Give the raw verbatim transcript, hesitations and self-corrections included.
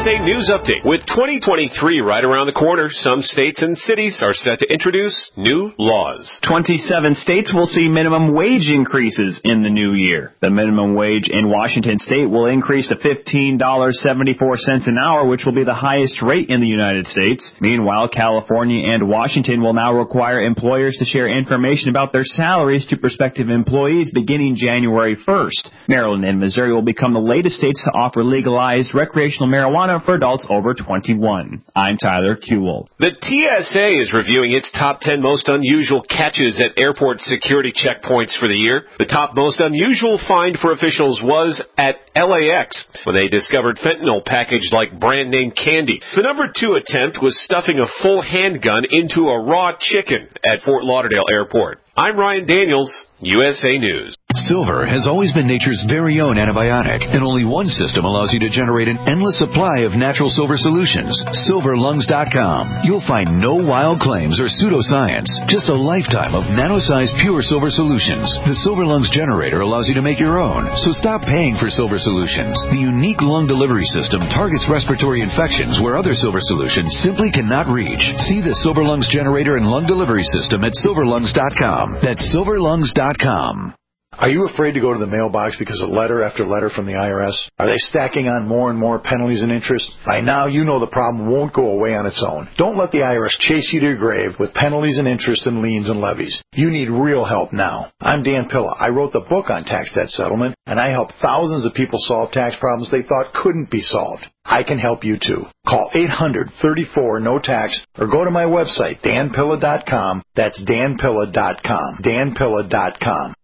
S A News Update. With twenty twenty-three right around the corner, some states and cities are set to introduce new laws. twenty-seven states will see minimum wage increases in the new year. The minimum wage in Washington state will increase to fifteen dollars and seventy-four cents an hour, which will be the highest rate in the United States. Meanwhile, California and Washington will now require employers to share information about their salaries to prospective employees beginning January first. Maryland and Missouri will become the latest states to offer legalized recreational marijuana for adults over twenty-one. I'm Tyler Kuehl. The T S A is reviewing its top ten most unusual catches at airport security checkpoints for the year. The top most unusual find for officials was at L A X when they discovered fentanyl packaged like brand name candy. The number two attempt was stuffing a full handgun into a raw chicken at Fort Lauderdale Airport. I'm Ryan Daniels, U S A News. Silver has always been nature's very own antibiotic, and only one system allows you to generate an endless supply of natural silver solutions. silver lungs dot com. You'll find no wild claims or pseudoscience, just a lifetime of nano-sized pure silver solutions. The Silver Lungs generator allows you to make your own, so stop paying for silver solutions. The unique lung delivery system targets respiratory infections where other silver solutions simply cannot reach. See the Silver Lungs generator and lung delivery system at silver lungs dot com. That's silver lungs dot com. Are you afraid to go to the mailbox because of letter after letter from the I R S? Are they stacking on more and more penalties and interest? By now, you know the problem won't go away on its own. Don't let the I R S chase you to your grave with penalties and interest and liens and levies. You need real help now. I'm Dan Pilla. I wrote the book on tax debt settlement, and I help thousands of people solve tax problems they thought couldn't be solved. I can help you too. Call eight hundred, thirty-four, no tax or go to my website, dan pilla dot com. That's dan pilla dot com. dan pilla dot com.